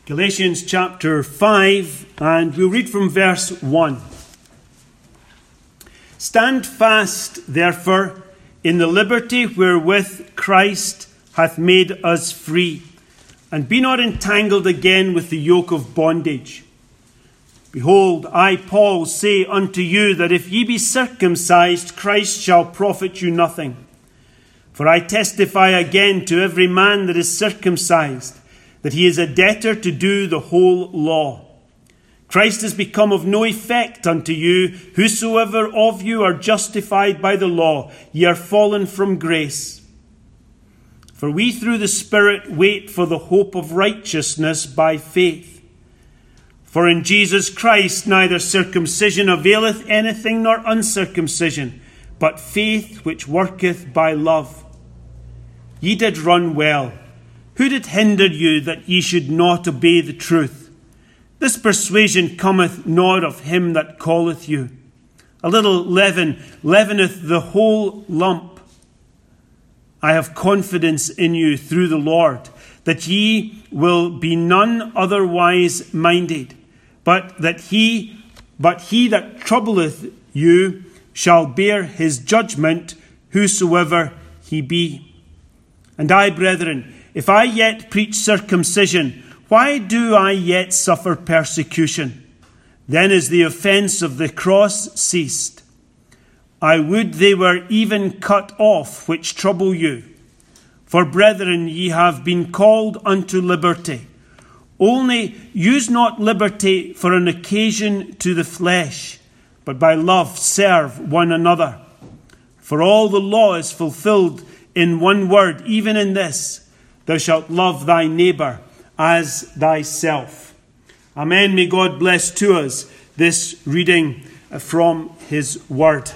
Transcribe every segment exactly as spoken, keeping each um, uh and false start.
Galatians chapter five, and we'll read from verse one. Stand fast, therefore, in the liberty wherewith Christ hath made us free, and be not entangled again with the yoke of bondage. Behold, I, Paul, say unto you that if ye be circumcised, Christ shall profit you nothing. For I testify again to every man that is circumcised, that he is a debtor to do the whole law. Christ is become of no effect unto you. Whosoever of you are justified by the law, ye are fallen from grace. For we through the Spirit wait for the hope of righteousness by faith. For in Jesus Christ neither circumcision availeth anything nor uncircumcision, but faith which worketh by love. Ye did run well. Who did hinder you that ye should not obey the truth? This persuasion cometh not of him that calleth you. A little leaven leaveneth the whole lump. I have confidence in you through the Lord, that ye will be none otherwise minded, but that he, but he that troubleth you shall bear his judgment, whosoever he be. And I, brethren, if I yet preach circumcision, why do I yet suffer persecution? Then is the offence of the cross ceased. I would they were even cut off which trouble you. For brethren, ye have been called unto liberty. Only use not liberty for an occasion to the flesh, but by love serve one another. For all the law is fulfilled in one word, even in this: thou shalt love thy neighbour as thyself. Amen. May God bless to us this reading from his word.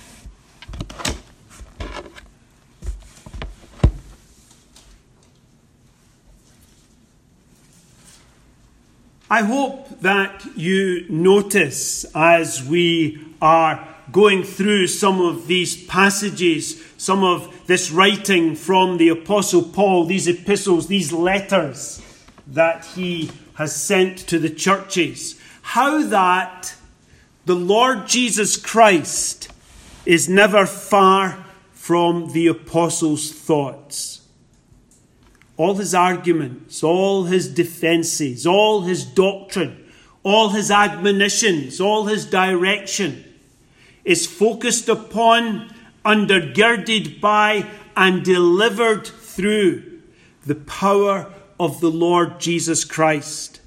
I hope that you notice as we are going through some of these passages, some of this writing from the Apostle Paul, these epistles, these letters that he has sent to the churches, how that the Lord Jesus Christ is never far from the apostles' thoughts. All his arguments, all his defences, all his doctrine, all his admonitions, all his direction is focused upon, undergirded by, and delivered through the power of the Lord Jesus Christ.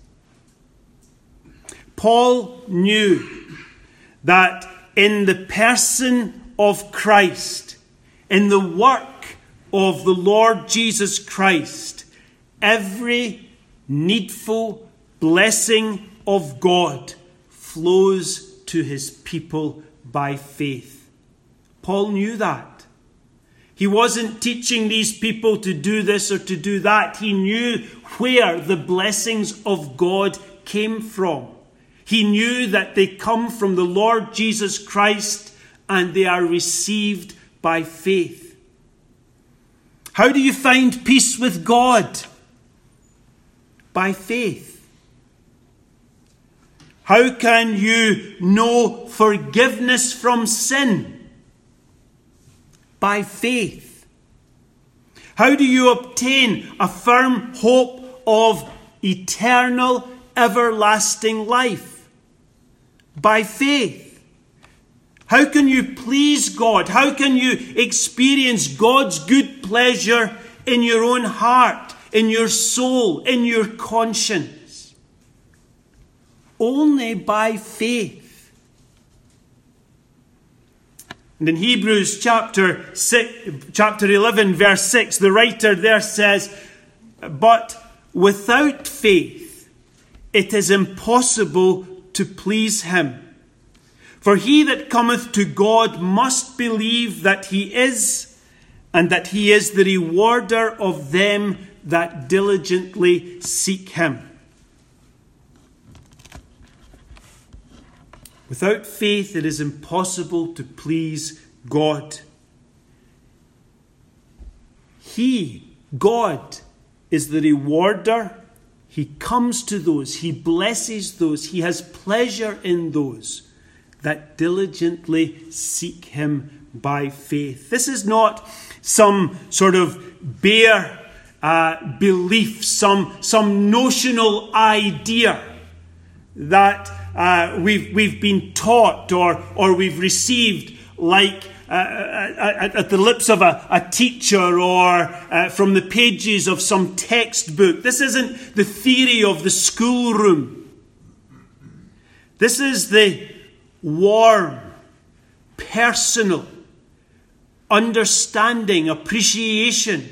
Paul knew that in the person of Christ, in the work of the Lord Jesus Christ, every needful blessing of God flows to his people by faith. Paul knew that. He wasn't teaching these people to do this or to do that. He knew where the blessings of God came from. He knew that they come from the Lord Jesus Christ and they are received by faith. How do you find peace with God? By faith. How can you know forgiveness from sin? By faith. How do you obtain a firm hope of eternal, everlasting life? By faith. How can you please God? How can you experience God's good pleasure in your own heart, in your soul, in your conscience? Only by faith. And in Hebrews chapter six, chapter eleven, verse six, the writer there says, "But without faith it is impossible to please him. For he that cometh to God must believe that he is, and that he is the rewarder of them that diligently seek him." Without faith, it is impossible to please God. He, God, is the rewarder. he comes to those, he blesses those, he has pleasure in those that diligently seek him by faith. This is not some sort of bare uh, belief, some, some notional idea that uh, we've, we've been taught or, or we've received like uh, at, at the lips of a, a teacher or uh, from the pages of some textbook. This isn't the theory of the schoolroom. This is the warm, personal understanding, appreciation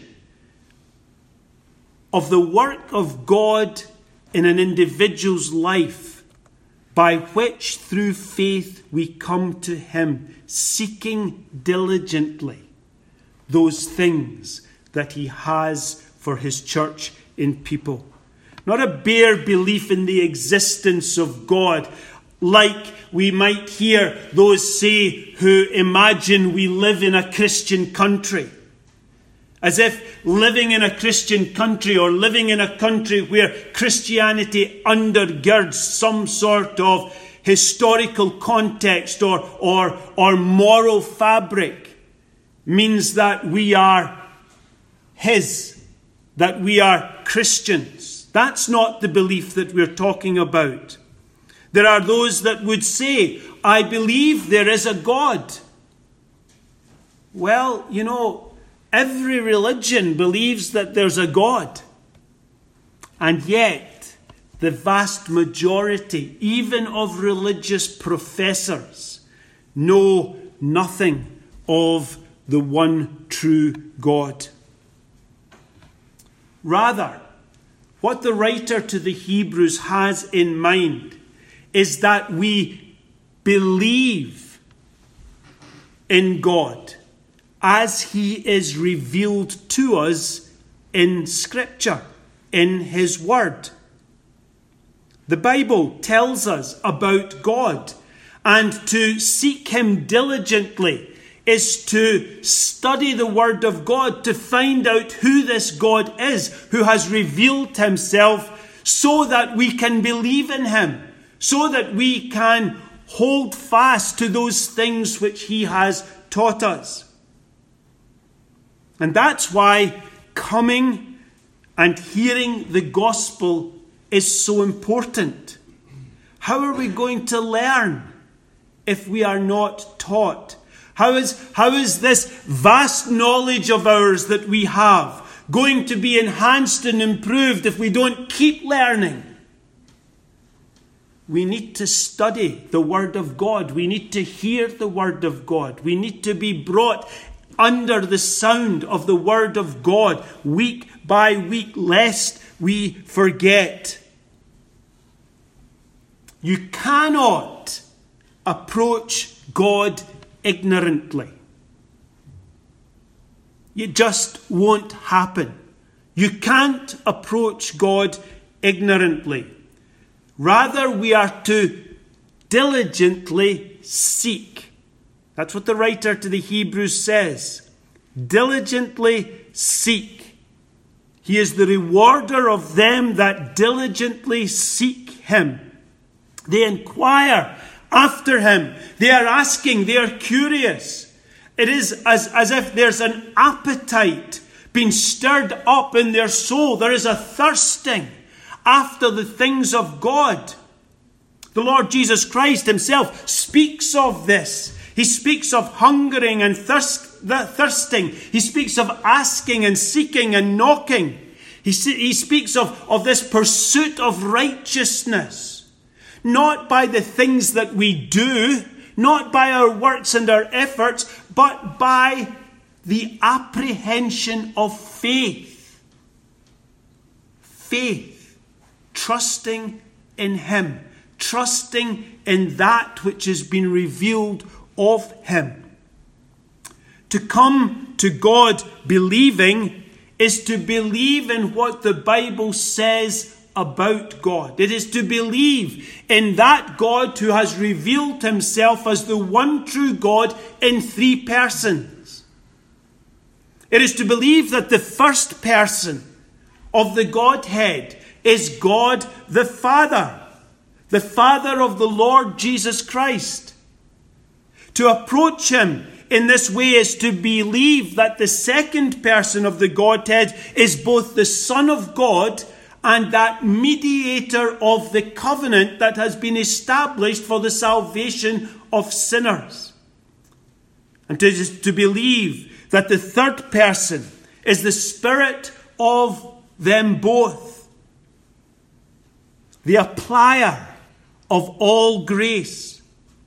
of the work of God in an individual's life, by which through faith we come to him, seeking diligently those things that he has for his church in people. Not a bare belief in the existence of God, like we might hear those say who imagine we live in a Christian country. As if living in a Christian country or living in a country where Christianity undergirds some sort of historical context or, or, or moral fabric means that we are his, that we are Christians. That's not the belief that we're talking about. There are those that would say, I believe there is a God. Well, you know, every religion believes that there's a God. And yet, the vast majority, even of religious professors, know nothing of the one true God. Rather, what the writer to the Hebrews has in mind is that we believe in God as he is revealed to us in Scripture, in his Word. The Bible tells us about God, and to seek him diligently is to study the Word of God, to find out who this God is, who has revealed himself, so that we can believe in him, so that we can hold fast to those things which he has taught us. And that's why coming and hearing the gospel is so important. How are we going to learn if we are not taught? How is, how is this vast knowledge of ours that we have going to be enhanced and improved if we don't keep learning? We need to study the Word of God. We need to hear the Word of God. We need to be brought under the sound of the Word of God week by week, lest we forget. You cannot approach God ignorantly. It just won't happen. You can't approach God ignorantly. Rather, we are to diligently seek. That's what the writer to the Hebrews says. Diligently seek. He is the rewarder of them that diligently seek him. They inquire after him. They are asking. They are curious. It is as, as if there's an appetite being stirred up in their soul. There is a thirsting after the things of God. The Lord Jesus Christ himself speaks of this. He speaks of hungering and thirst, thirsting. He speaks of asking and seeking and knocking. He, he speaks of, of this pursuit of righteousness. Not by the things that we do, not by our works and our efforts, but by the apprehension of faith. Faith. Trusting in him. Trusting in that which has been revealed of him. To come to God believing is to believe in what the Bible says about God. It is to believe in that God who has revealed himself as the one true God in three persons. It is to believe that the first person of the Godhead is God the Father, the Father of the Lord Jesus Christ. To approach him in this way is to believe that the second person of the Godhead is both the Son of God and that mediator of the covenant that has been established for the salvation of sinners. And to, to believe that the third person is the Spirit of them both, the applier of all grace.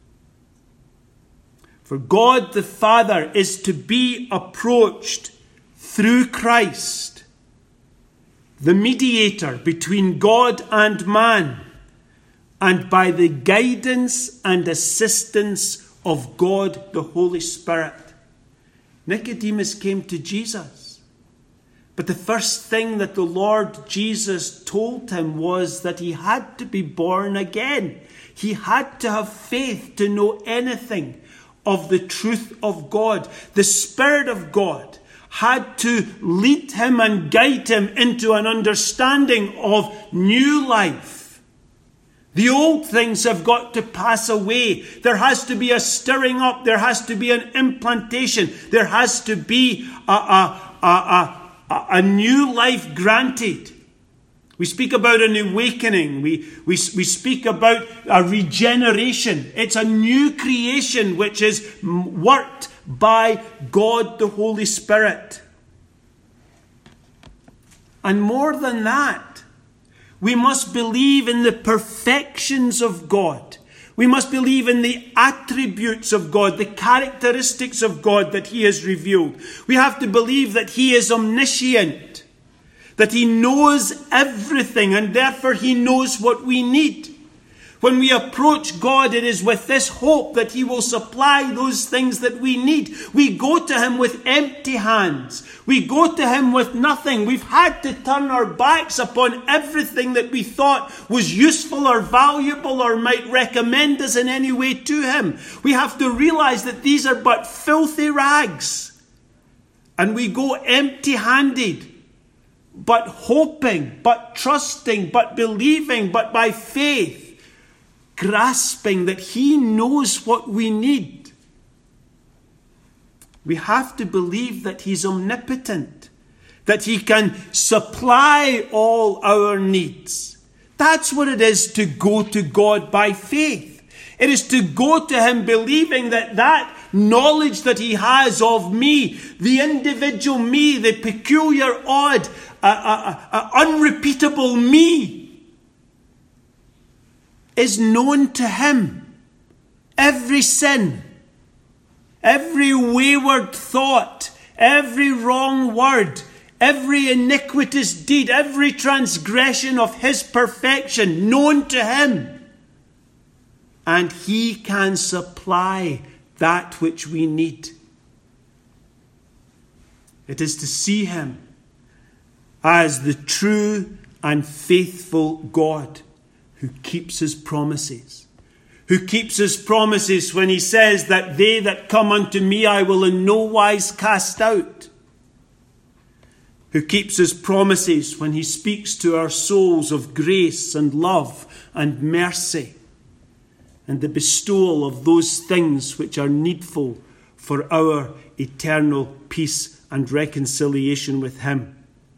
For God the Father is to be approached through Christ, the mediator between God and man, and by the guidance and assistance of God the Holy Spirit. Nicodemus came to Jesus, but the first thing that the Lord Jesus told him was that he had to be born again. He had to have faith to know anything of the truth of God. The Spirit of God had to lead him and guide him into an understanding of new life. The old things have got to pass away. There has to be a stirring up. There has to be an implantation. There has to be a, a, a, a, a new life granted. We speak about an awakening. We, we, we speak about a regeneration. It's a new creation which is worked by God the Holy Spirit. And more than that, we must believe in the perfections of God. We must believe in the attributes of God, the characteristics of God that he has revealed. We have to believe that he is omniscient, that he knows everything, and therefore he knows what we need. When we approach God, it is with this hope that he will supply those things that we need. We go to him with empty hands. We go to him with nothing. We've had to turn our backs upon everything that we thought was useful or valuable or might recommend us in any way to him. We have to realize that these are but filthy rags. And we go empty-handed. But hoping, but trusting, but believing, but by faith, grasping that he knows what we need. We have to believe that he's omnipotent, that he can supply all our needs. That's what it is to go to God by faith. It is to go to him believing that that knowledge that he has of me, the individual me, the peculiar, odd, uh, uh, uh, unrepeatable me, is known to him. Every sin, every wayward thought, every wrong word, every iniquitous deed, every transgression of his perfection, known to him. And he can supply that which we need. It is to see him as the true and faithful God who keeps his promises. Who keeps his promises when he says that they that come unto me I will in no wise cast out. Who keeps his promises when he speaks to our souls of grace and love and mercy and the bestowal of those things which are needful for our eternal peace and reconciliation with him.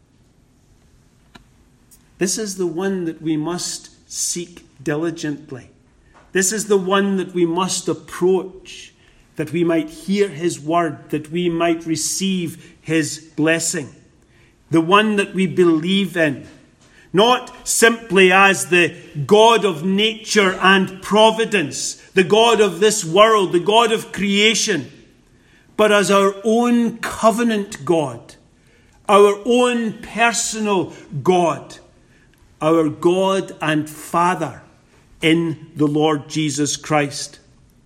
This is the one that we must seek diligently. This is the one that we must approach, that we might hear his word, that we might receive his blessing. The one that we believe in, not simply as the God of nature and providence, the God of this world, the God of creation, but as our own covenant God, our own personal God, our God and Father in the Lord Jesus Christ.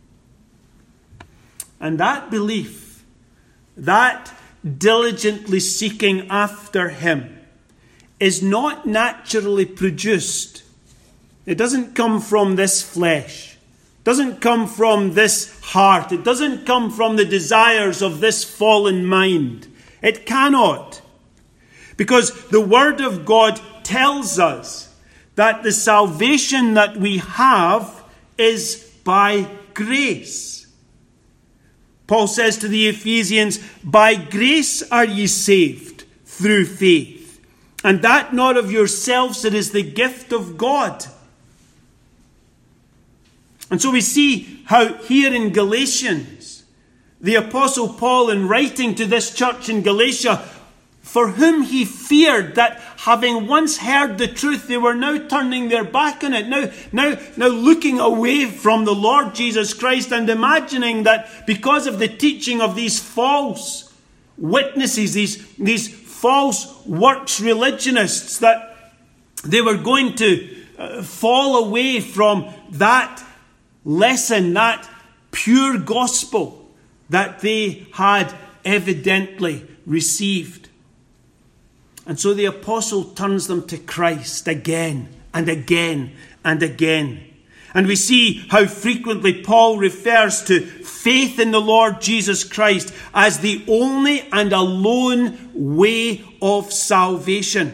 And that belief, that diligently seeking after him, is not naturally produced. It doesn't come from this flesh. It doesn't come from this heart. It doesn't come from the desires of this fallen mind. It cannot. Because the Word of God tells us that the salvation that we have is by grace. Paul says to the Ephesians, by grace are ye saved through faith, and that not of yourselves, it is the gift of God. And so we see how here in Galatians, the Apostle Paul, in writing to this church in Galatia, for whom he feared that having once heard the truth, they were now turning their back on it, now, now, now looking away from the Lord Jesus Christ and imagining that because of the teaching of these false witnesses, these, these false works religionists, that they were going to uh, fall away from that lesson, that pure gospel that they had evidently received. And so the apostle turns them to Christ again and again and again. And we see how frequently Paul refers to faith in the Lord Jesus Christ as the only and alone way of salvation.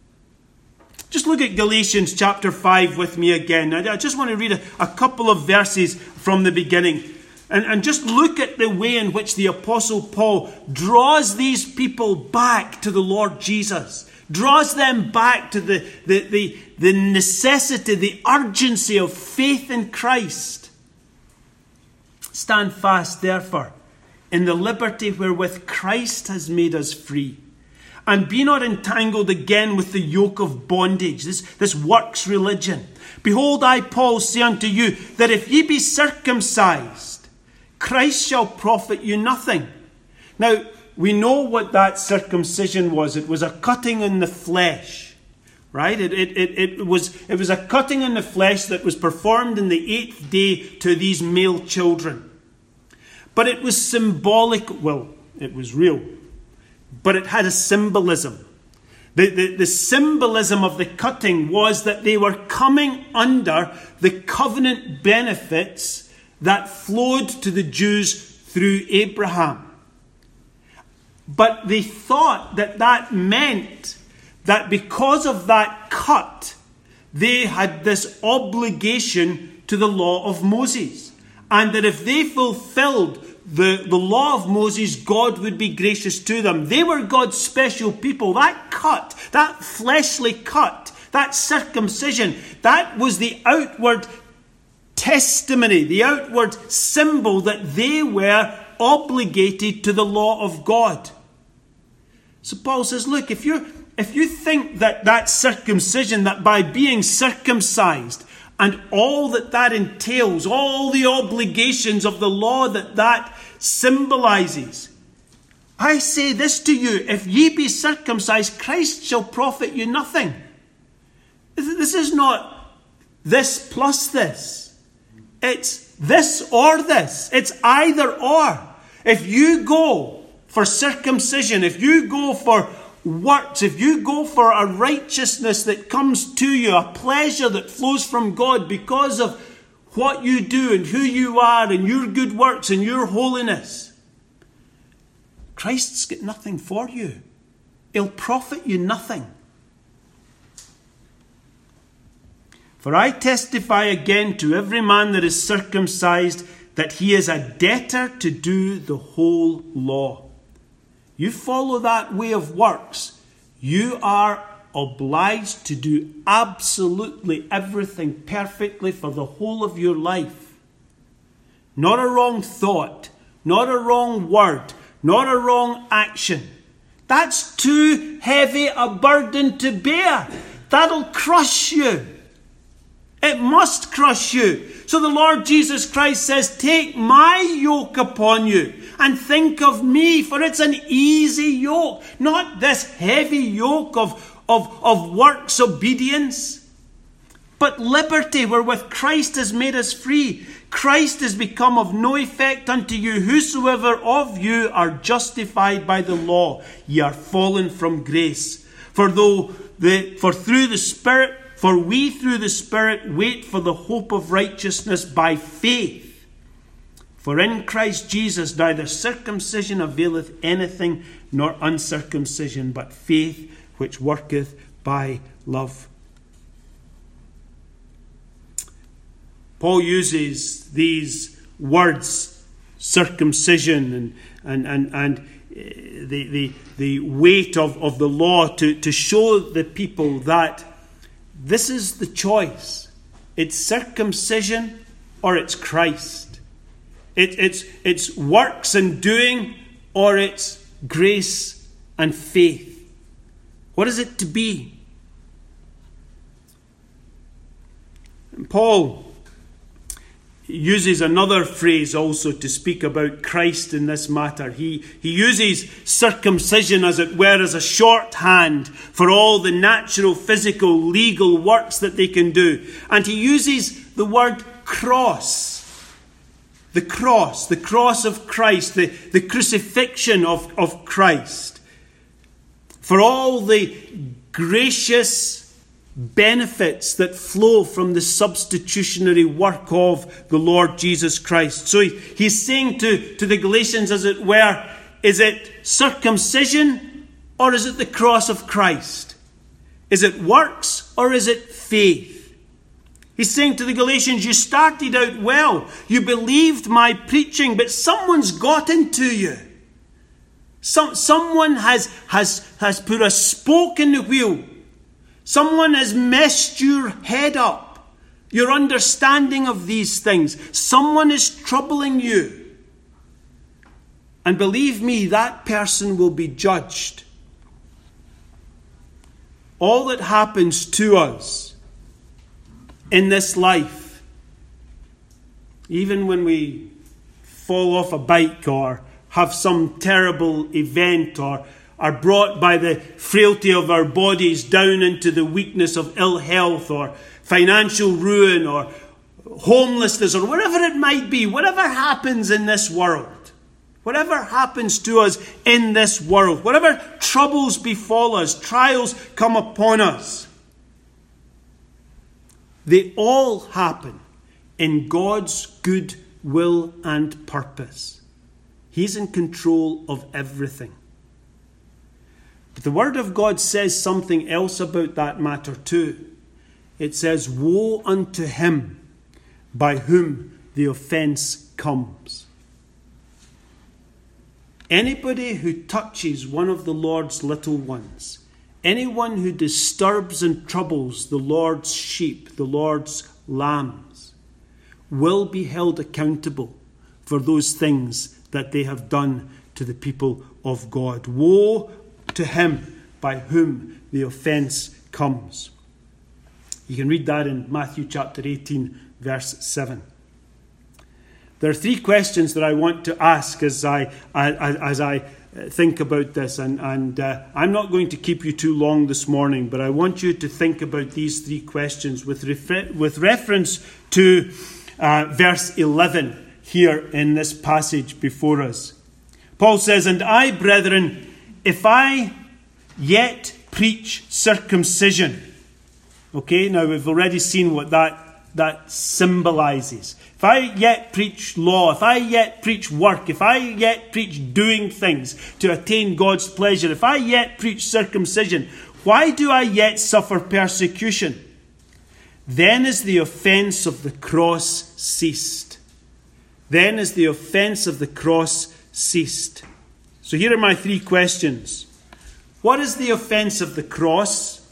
Just look at Galatians chapter five with me again. I just want to read a, a couple of verses from the beginning. And, and just look at the way in which the Apostle Paul draws these people back to the Lord Jesus. Draws them back to the, the, the, the necessity, the urgency of faith in Christ. Stand fast, therefore, in the liberty wherewith Christ has made us free. And be not entangled again with the yoke of bondage, this, this works religion. Behold, I, Paul, say unto you, that if ye be circumcised, Christ shall profit you nothing. Now, we know what that circumcision was. It was a cutting in the flesh, right? It, it, it, it, was, it was a cutting in the flesh that was performed in the eighth day to these male children. But it was symbolic. Well, it was real. But it had a symbolism. The, the, the symbolism of the cutting was that they were coming under the covenant benefits that flowed to the Jews through Abraham. But they thought that that meant that because of that cut, they had this obligation to the law of Moses. And that if they fulfilled the, the law of Moses, God would be gracious to them. They were God's special people. That cut, that fleshly cut, that circumcision, that was the outward testimony, the outward symbol that they were obligated to the law of God. So Paul says, look, if you if you think that that circumcision, that by being circumcised and all that that entails, all the obligations of the law that that symbolizes, I say this to you, if ye be circumcised, Christ shall profit you nothing. This is not this plus this. It's this or this. It's either or. If you go for circumcision, if you go for works, if you go for a righteousness that comes to you, a pleasure that flows from God because of what you do and who you are and your good works and your holiness, Christ's got nothing for you. He'll profit you nothing. For I testify again to every man that is circumcised that he is a debtor to do the whole law. You follow that way of works, you are obliged to do absolutely everything perfectly for the whole of your life. Not a wrong thought, not a wrong word, not a wrong action. That's too heavy a burden to bear. That'll crush you. It must crush you. So the Lord Jesus Christ says, take my yoke upon you and think of me, for it's an easy yoke, not this heavy yoke of, of, of works obedience, but liberty wherewith Christ has made us free. Christ is become of no effect unto you. Whosoever of you are justified by the law, ye are fallen from grace. For though the for through the Spirit For we through the Spirit wait for the hope of righteousness by faith. For in Christ Jesus neither circumcision availeth anything, nor uncircumcision, but faith which worketh by love. Paul uses these words, circumcision and and and, and the, the, the weight of, of the law to, to show the people that this is the choice. It's circumcision or it's Christ. It, it's, it's works and doing or it's grace and faith. What is it to be? And Paul uses another phrase also to speak about Christ in this matter. He, he uses circumcision, as it were, as a shorthand for all the natural, physical, legal works that they can do. And he uses the word cross. The cross, the cross of Christ, the, the crucifixion of, of Christ. For all the gracious benefits that flow from the substitutionary work of the Lord Jesus Christ. So he, he's saying to, to the Galatians, as it were, is it circumcision or is it the cross of Christ? Is it works or is it faith? He's saying to the Galatians, you started out well. You believed my preaching, but someone's got into you. Some, someone has, has, has put a spoke in the wheel. Someone has messed your head up, your understanding of these things. Someone is troubling you. And believe me, that person will be judged. All that happens to us in this life, even when we fall off a bike or have some terrible event or are brought by the frailty of our bodies down into the weakness of ill health or financial ruin or homelessness or whatever it might be, whatever happens in this world, whatever happens to us in this world, whatever troubles befall us, trials come upon us, they all happen in God's good will and purpose. He's in control of everything. But the Word of God says something else about that matter too. It says, woe unto him by whom the offence comes. Anybody who touches one of the Lord's little ones, anyone who disturbs and troubles the Lord's sheep, the Lord's lambs, will be held accountable for those things that they have done to the people of God. Woe to him by whom the offence comes. You can read that in Matthew chapter eighteen, verse seven. There are three questions that I want to ask as I as, as I think about this, and, and uh, I'm not going to keep you too long this morning, but I want you to think about these three questions with refer- with reference to uh, verse eleven here in this passage before us. Paul says, "And I, brethren, if I yet preach circumcision." Okay, now we've already seen what that, that symbolizes. If I yet preach law, if I yet preach work, if I yet preach doing things to attain God's pleasure, if I yet preach circumcision, why do I yet suffer persecution? Then is the offence of the cross ceased. Then is the offence of the cross ceased. So here are my three questions. What is the offence of the cross?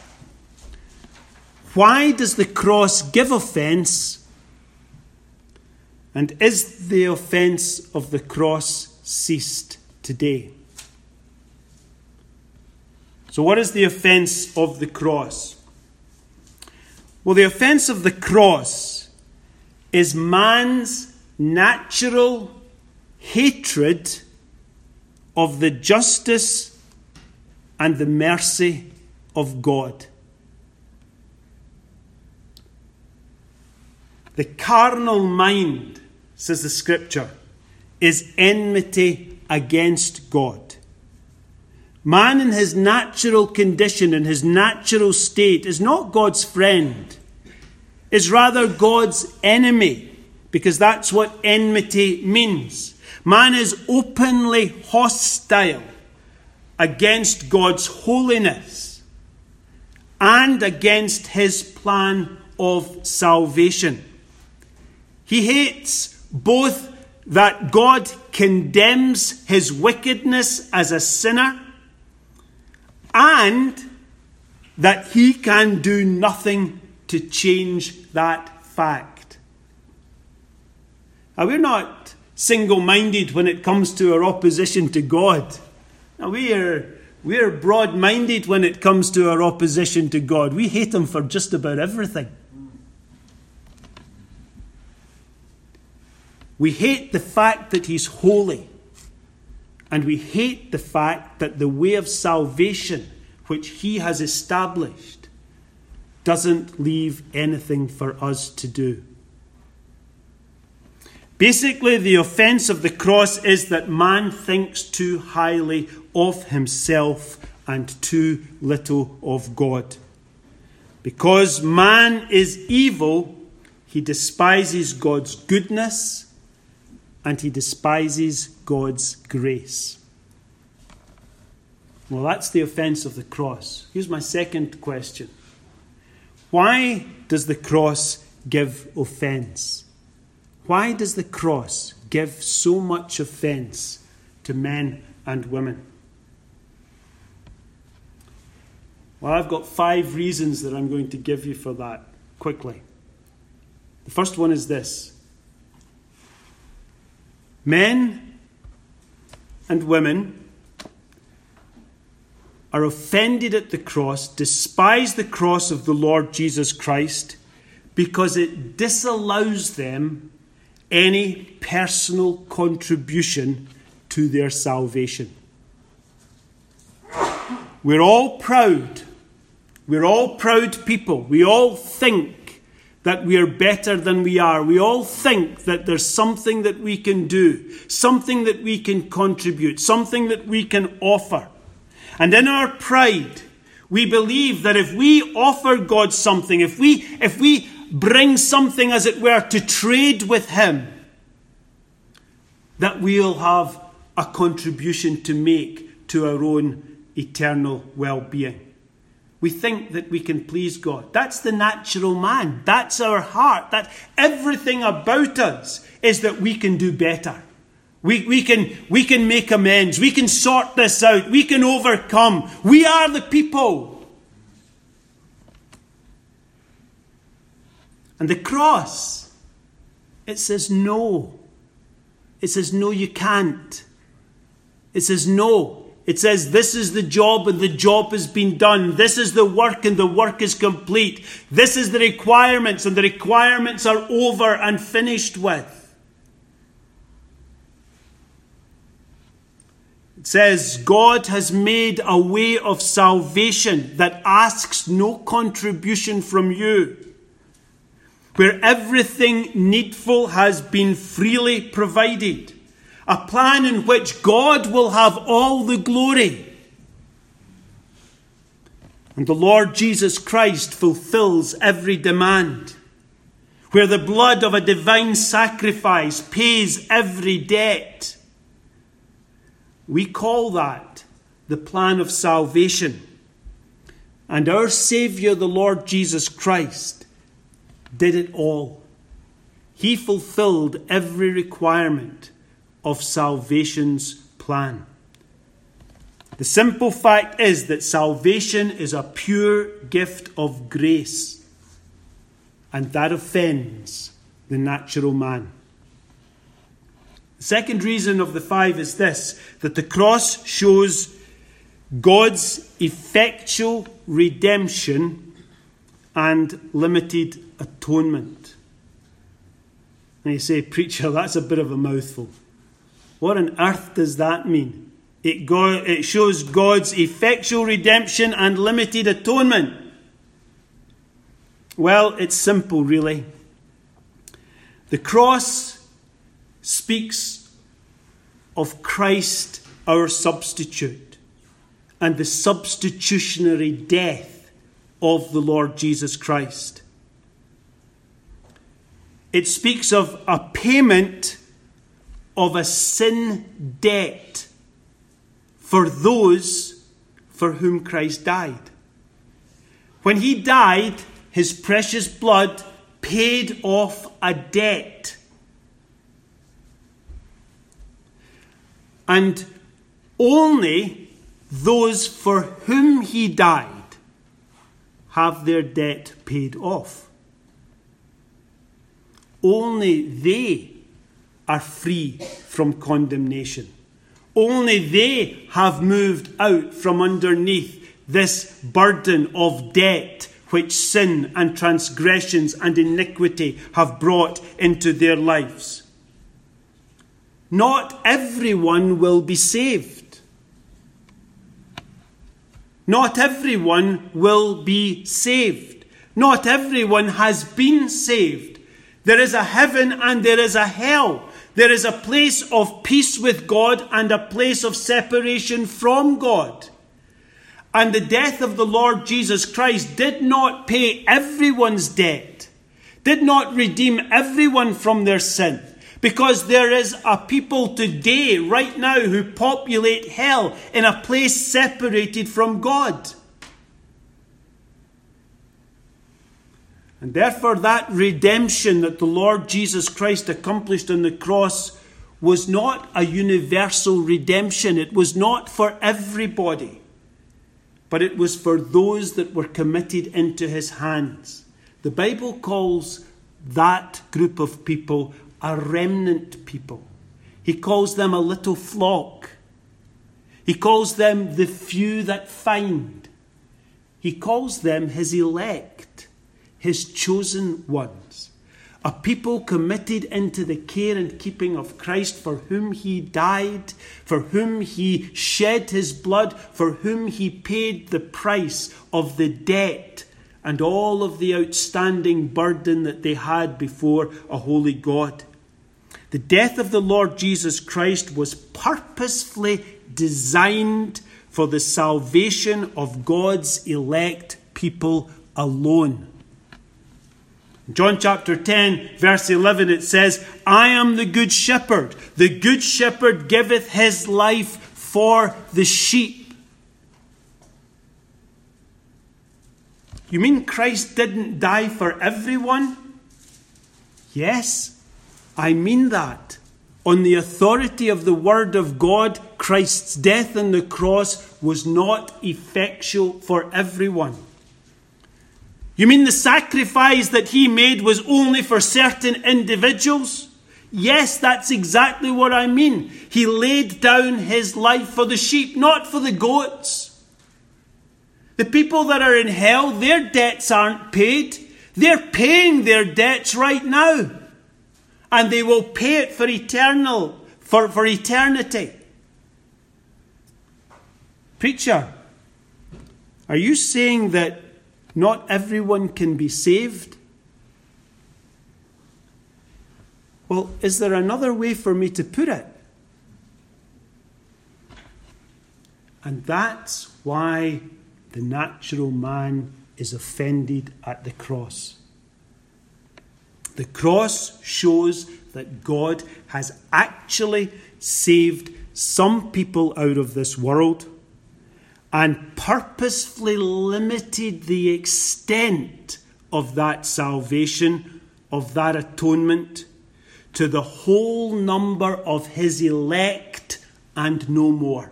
Why does the cross give offence? And is the offence of the cross ceased today? So what is the offence of the cross? Well, the offence of the cross is man's natural hatred of the justice and the mercy of God. The carnal mind, says the Scripture, is enmity against God. Man in his natural condition, in his natural state, is not God's friend, is rather God's enemy, because that's what enmity means. Man is openly hostile against God's holiness and against his plan of salvation. He hates both that God condemns his wickedness as a sinner and that he can do nothing to change that fact. Now, we're not single-minded when it comes to our opposition to God. Now, we are, we are broad-minded when it comes to our opposition to God. We hate him for just about everything. We hate the fact that he's holy. And we hate the fact that the way of salvation which he has established doesn't leave anything for us to do. Basically, the offense of the cross is that man thinks too highly of himself and too little of God. Because man is evil, he despises God's goodness and he despises God's grace. Well, that's the offense of the cross. Here's my second question. Why does the cross give offense? Why does the cross give so much offense to men and women? Well, I've got five reasons that I'm going to give you for that quickly. The first one is this. Men and women are offended at the cross, despise the cross of the Lord Jesus Christ, because it disallows them any personal contribution to their salvation. We're all proud. We're all proud people. We all think that we are better than we are. We all think that there's something that we can do, something that we can contribute, something that we can offer. And in our pride, we believe that if we offer God something, if we, if we bring something, as it were, to trade with him, that we'll have a contribution to make to our own eternal well-being. We think that we can please God. That's the natural man. That's our heart. That everything about us is that we can do better. We, we, can, we can make amends. We can sort this out. We can overcome. We are the people. And the cross, it says no. It says no, you can't. It says no. It says this is the job and the job has been done. This is the work and the work is complete. This is the requirements and the requirements are over and finished with. It says God has made a way of salvation that asks no contribution from you, where everything needful has been freely provided. A plan in which God will have all the glory. And the Lord Jesus Christ fulfills every demand. Where the blood of a divine sacrifice pays every debt. We call that the plan of salvation. And our Saviour, the Lord Jesus Christ, did it all. He fulfilled every requirement of salvation's plan. The simple fact is that salvation is a pure gift of grace, and that offends the natural man. The second reason of the five is this, that the cross shows God's effectual redemption and limited atonement. And you say, preacher, that's a bit of a mouthful. What on earth does that mean? It, go, it shows God's effectual redemption and limited atonement. Well, it's simple, really. The cross speaks of Christ, our substitute, and the substitutionary death of the Lord Jesus Christ. It speaks of a payment of a sin debt for those for whom Christ died. When he died, his precious blood paid off a debt. And only those for whom he died have their debt paid off. Only they are free from condemnation. Only they have moved out from underneath this burden of debt which sin and transgressions and iniquity have brought into their lives. Not everyone will be saved. Not everyone will be saved. Not everyone has been saved. There is a heaven and there is a hell. There is a place of peace with God and a place of separation from God. And the death of the Lord Jesus Christ did not pay everyone's debt, did not redeem everyone from their sin, because there is a people today, right now, who populate hell in a place separated from God. And therefore that redemption that the Lord Jesus Christ accomplished on the cross was not a universal redemption. It was not for everybody. But it was for those that were committed into his hands. The Bible calls that group of people a remnant people. He calls them a little flock. He calls them the few that find. He calls them his elect, his chosen ones. A people committed into the care and keeping of Christ, for whom he died, for whom he shed his blood, for whom he paid the price of the debt and all of the outstanding burden that they had before a holy God. The death of the Lord Jesus Christ was purposefully designed for the salvation of God's elect people alone. John chapter ten, verse eleven, it says, I am the good shepherd. The good shepherd giveth his life for the sheep. You mean Christ didn't die for everyone? Yes, I mean that. On the authority of the Word of God, Christ's death on the cross was not effectual for everyone. You mean the sacrifice that he made was only for certain individuals? Yes, that's exactly what I mean. He laid down his life for the sheep, not for the goats. The people that are in hell, their debts aren't paid. They're paying their debts right now. And they will pay it for eternal, for, for eternity. Preacher, are you saying that not everyone can be saved? Well, is there another way for me to put it? And that's why the natural man is offended at the cross. The cross shows that God has actually saved some people out of this world and purposefully limited the extent of that salvation, of that atonement, to the whole number of his elect and no more.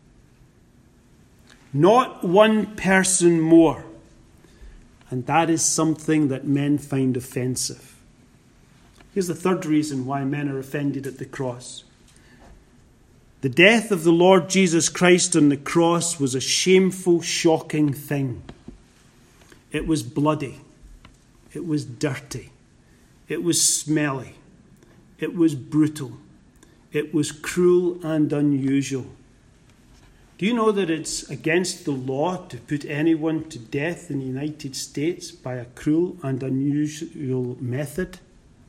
Not one person more. And that is something that men find offensive. Here's the third reason why men are offended at the cross. The death of the Lord Jesus Christ on the cross was a shameful, shocking thing. It was bloody. It was dirty. It was smelly. It was brutal. It was cruel and unusual. Do you know that it's against the law to put anyone to death in the United States by a cruel and unusual method?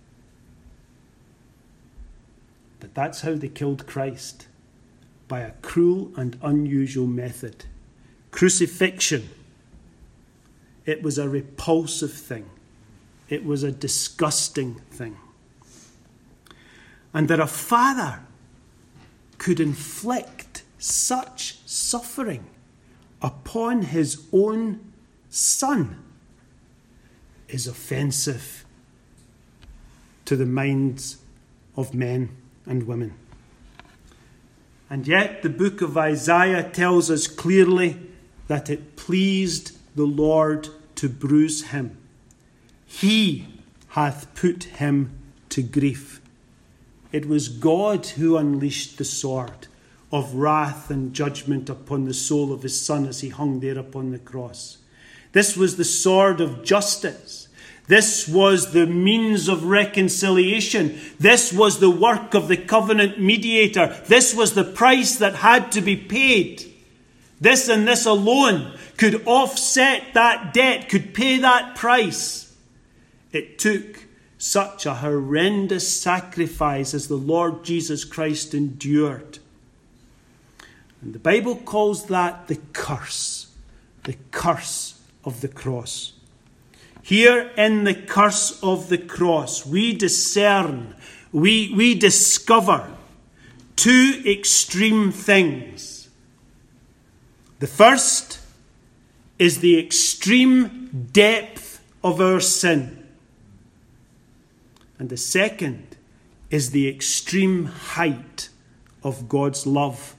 But that's how they killed Christ. By a cruel and unusual method. Crucifixion. It was a repulsive thing. It was a disgusting thing. And that a father could inflict such suffering upon his own Son is offensive to the minds of men and women. And yet the book of Isaiah tells us clearly that it pleased the Lord to bruise him. He hath put him to grief. It was God who unleashed the sword of wrath and judgment upon the soul of his Son as he hung there upon the cross. This was the sword of justice. This was the means of reconciliation. This was the work of the covenant mediator. This was the price that had to be paid. This and this alone could offset that debt, could pay that price. It took such a horrendous sacrifice as the Lord Jesus Christ endured. And the Bible calls that the curse, the curse of the cross. Here in the curse of the cross, we discern, we, we discover two extreme things. The first is the extreme depth of our sin. And the second is the extreme height of God's love.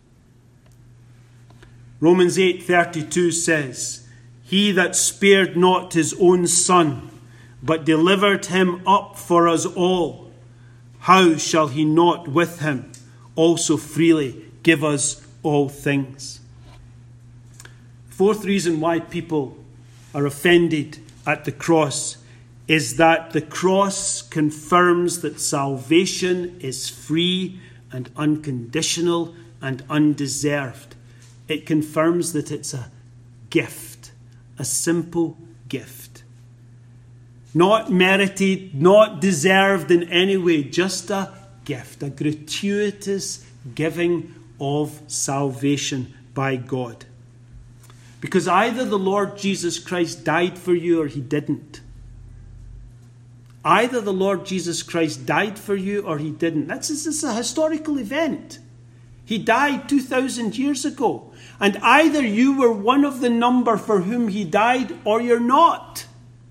Romans eight thirty-two says, He that spared not his own Son, but delivered him up for us all, how shall he not with him also freely give us all things? Fourth reason why people are offended at the cross is that the cross confirms that salvation is free and unconditional and undeserved. It confirms that it's a gift, a simple gift. Not merited, not deserved in any way, just a gift, a gratuitous giving of salvation by God. Because either the Lord Jesus Christ died for you or he didn't. Either the Lord Jesus Christ died for you or he didn't. That's this is a historical event. He died two thousand years ago. And either you were one of the number for whom he died or you're not.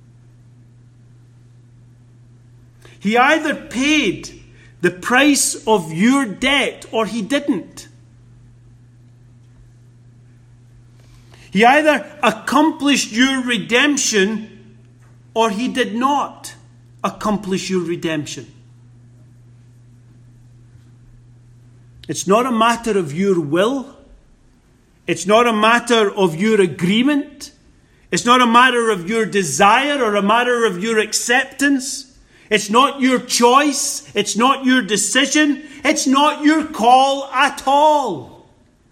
He either paid the price of your debt or he didn't. He either accomplished your redemption or he did not accomplish your redemption. It's not a matter of your will. It's not a matter of your agreement. It's not a matter of your desire or a matter of your acceptance. It's not your choice. It's not your decision. It's not your call at all.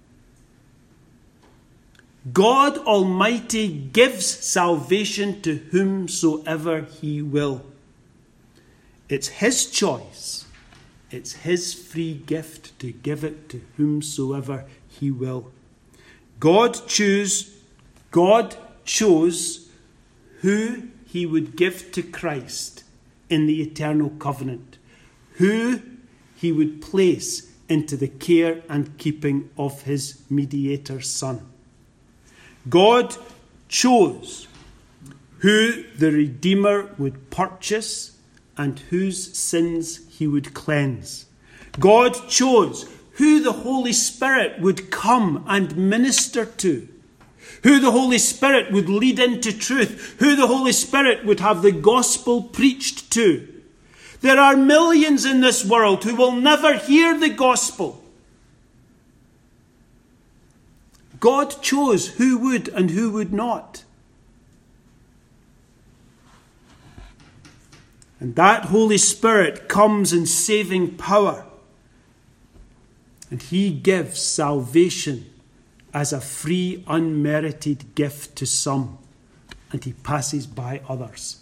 God Almighty gives salvation to whomsoever he will. It's his choice. It's his free gift to give it to whomsoever he will. God chose, God chose who he would give to Christ in the eternal covenant, who he would place into the care and keeping of his mediator Son. God chose who the Redeemer would purchase and whose sins he would cleanse. God chose who the Holy Spirit would come and minister to, who the Holy Spirit would lead into truth, who the Holy Spirit would have the gospel preached to. There are millions in this world who will never hear the gospel. God chose who would and who would not. And that Holy Spirit comes in saving power. And he gives salvation as a free, unmerited gift to some. And he passes by others.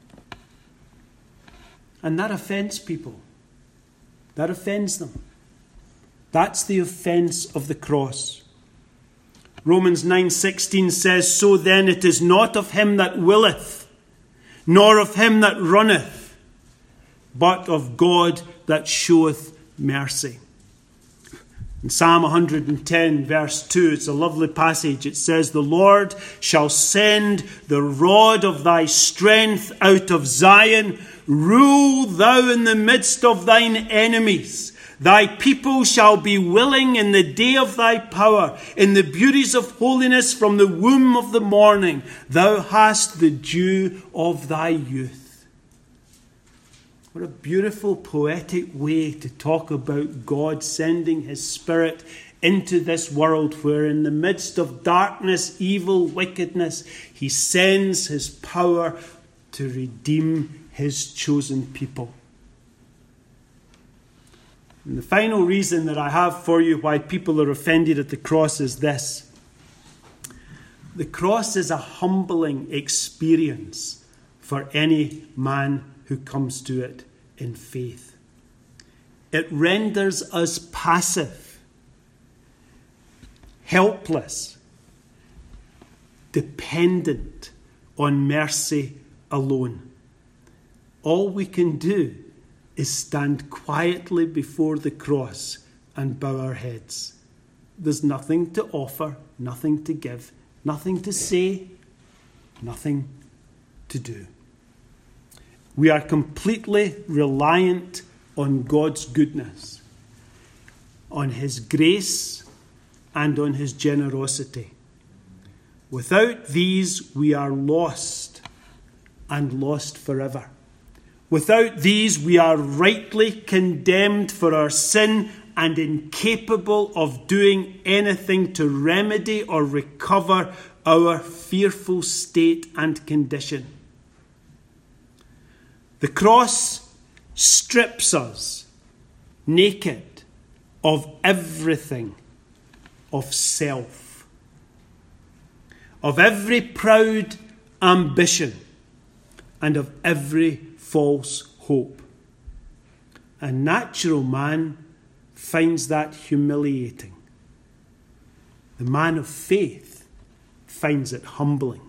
And that offends people. That offends them. That's the offence of the cross. Romans nine sixteen says, So then it is not of him that willeth, nor of him that runneth, but of God that showeth mercy. In Psalm one hundred ten, verse two, it's a lovely passage. It says, "The Lord shall send the rod of thy strength out of Zion. Rule thou in the midst of thine enemies. Thy people shall be willing in the day of thy power. In the beauties of holiness from the womb of the morning, thou hast the dew of thy youth." What a beautiful poetic way to talk about God sending his Spirit into this world where in the midst of darkness, evil, wickedness, he sends his power to redeem his chosen people. And the final reason that I have for you why people are offended at the cross is this. The cross is a humbling experience for any man who comes to it in faith. It renders us passive, helpless, dependent on mercy alone. All we can do is stand quietly before the cross and bow our heads. There's nothing to offer, nothing to give, nothing to say, nothing to do. We are completely reliant on God's goodness, on his grace, and on his generosity. Without these, we are lost, and lost forever. Without these, we are rightly condemned for our sin and incapable of doing anything to remedy or recover our fearful state and condition. The cross strips us naked of everything of self, of every proud ambition, and of every false hope. A natural man finds that humiliating. The man of faith finds it humbling.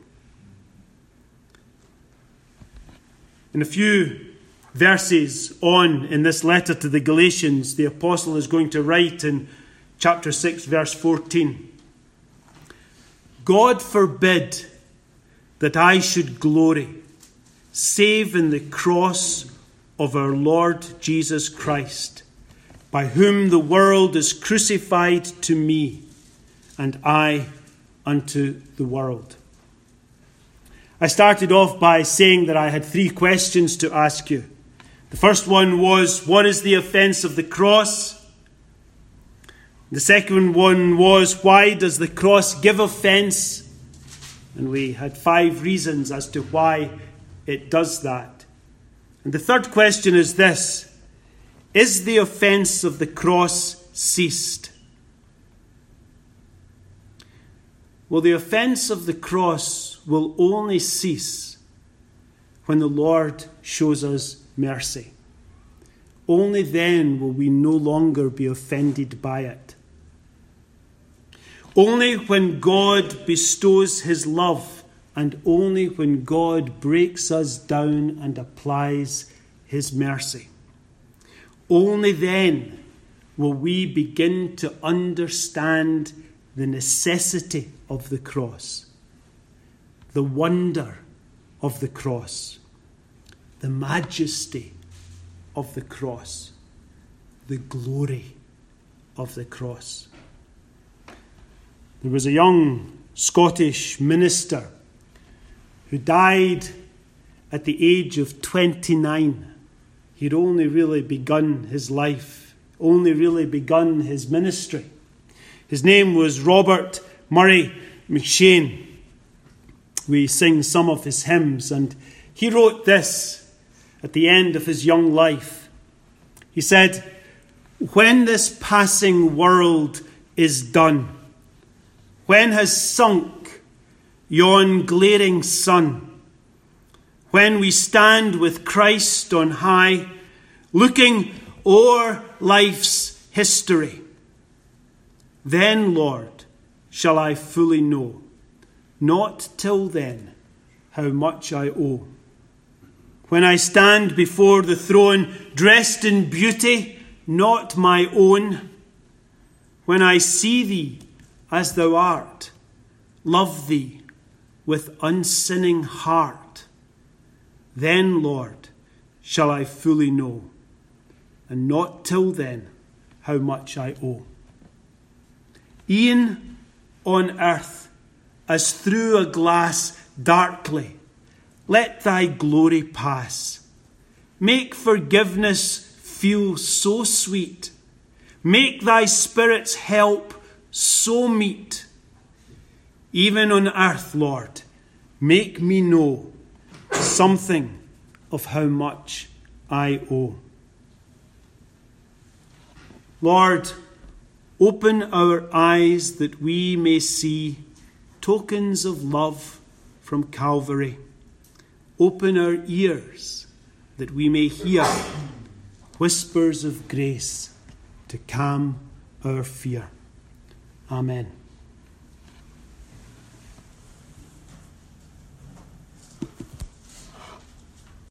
In a few verses on in this letter to the Galatians, the apostle is going to write in chapter six, verse fourteen, "God forbid that I should glory, save in the cross of our Lord Jesus Christ, by whom the world is crucified to me, and I unto the world." I started off by saying that I had three questions to ask you. The first one was, what is the offence of the cross? The second one was, why does the cross give offence? And we had five reasons as to why it does that. And the third question is this: is the offence of the cross ceased? Well, the offence of the cross will only cease when the Lord shows us mercy. Only then will we no longer be offended by it. Only when God bestows his love, and only when God breaks us down and applies his mercy. Only then will we begin to understand the necessity of the cross, the wonder of the cross, the majesty of the cross, the glory of the cross. There was a young Scottish minister who died at the age of twenty-nine. He'd only really begun his life, only really begun his ministry. His name was Robert Murray McShane. We sing some of his hymns, and he wrote this at the end of his young life. He said, "When this passing world is done, when has sunk yon glaring sun, when we stand with Christ on high, looking o'er life's history, then, Lord, shall I fully know, not till then, how much I owe. When I stand before the throne, dressed in beauty, not my own, when I see thee as thou art, love thee with unsinning heart, then, Lord, shall I fully know, and not till then, how much I owe. E'en on earth, as through a glass darkly, let thy glory pass. Make forgiveness feel so sweet. Make thy Spirit's help so meet. Even on earth, Lord, make me know something of how much I owe. Lord, open our eyes that we may see tokens of love from Calvary. Open our ears that we may hear whispers of grace to calm our fear. Amen.